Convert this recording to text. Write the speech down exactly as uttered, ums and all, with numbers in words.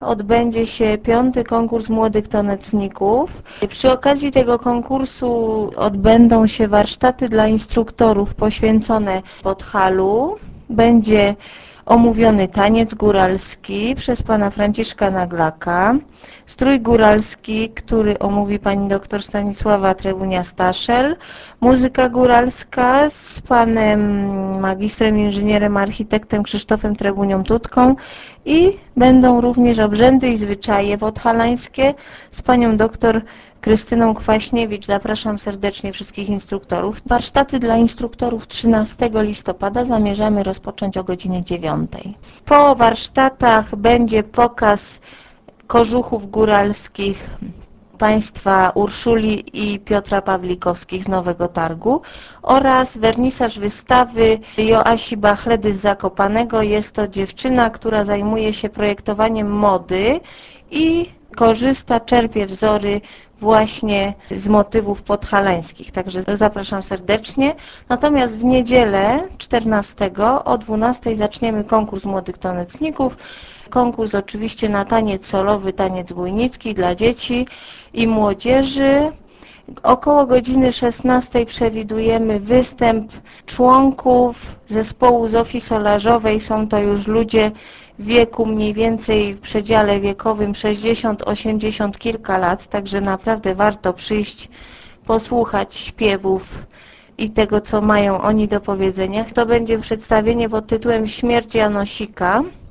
odbędzie się piąty konkurs młodych taneczników. Przy okazji tego konkursu odbędą się warsztaty dla instruktorów poświęcone Podhalu. Będzie omówiony taniec góralski przez pana Franciszka Naglaka, strój góralski, który omówi pani dr Stanisława Trebunia-Staszel, muzyka góralska z panem magistrem inżynierem architektem Krzysztofem Trebunią-Tutką i będą również obrzędy i zwyczaje podhalańskie z panią dr Krystyną Kwaśniewicz. Zapraszam serdecznie wszystkich instruktorów. Warsztaty dla instruktorów trzynastego listopada zamierzamy rozpocząć o godzinie dziewiątej. Po warsztatach będzie pokaz kożuchów góralskich państwa Urszuli i Piotra Pawlikowskich z Nowego Targu oraz wernisaż wystawy Joasi Bachledy z Zakopanego. Jest to dziewczyna, która zajmuje się projektowaniem mody i korzysta, czerpie wzory właśnie z motywów podhalańskich. Także zapraszam serdecznie. Natomiast w niedzielę czternastego o dwunastej zaczniemy konkurs młodych taneczników. Konkurs oczywiście na taniec solowy, taniec bójnicki dla dzieci i młodzieży. Około godziny szesnastej przewidujemy występ członków zespołu Zofii Solarzowej. Są to już ludzie w wieku mniej więcej w przedziale wiekowym sześćdziesiąt osiemdziesiąt kilka lat, także naprawdę warto przyjść, posłuchać śpiewów i tego, co mają oni do powiedzenia. To będzie przedstawienie pod tytułem Śmierć Janosika.